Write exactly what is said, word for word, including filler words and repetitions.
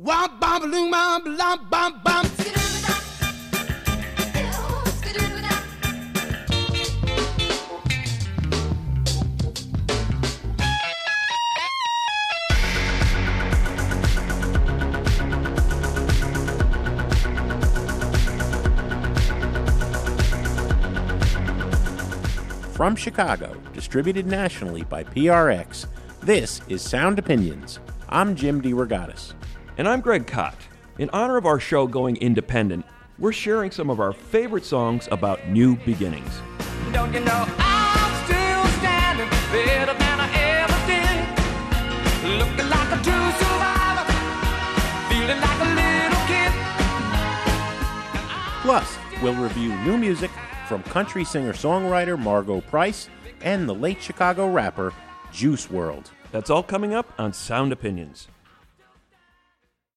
Womp bom balloon bom bom bom bom. From Chicago, distributed nationally by P R X, this is Sound Opinions. I'm Jim DeRogatis. And I'm Greg Kot. In honor of our show going independent, we're sharing some of our favorite songs about new beginnings. Don't you know I'm still standing better than I ever did, looking like a true survivor, feeling like a little kid. Plus, we'll review new music from country singer-songwriter Margo Price and the late Chicago rapper Juice world. That's all coming up on Sound Opinions.